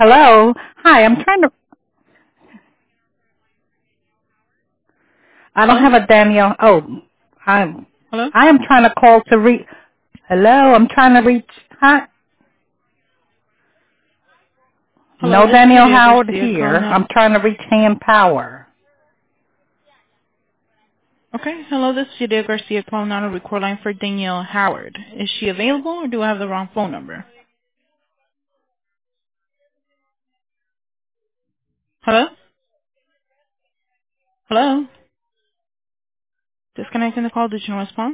Hello. Hi, I'm trying to. I don't Hello? have a Danielle. Oh, I'm. Hello? I am trying to call to reach. Hello. I'm trying to reach. Hi. Hello, No this is Danielle Julia Howard Garcia here. calling out. I'm trying to reach hand power. Okay, hello, this is Julia Garcia calling out a record line for Danielle Howard. Is she available or do I have the wrong phone number? Hello? Hello? Disconnecting the call, did you respond?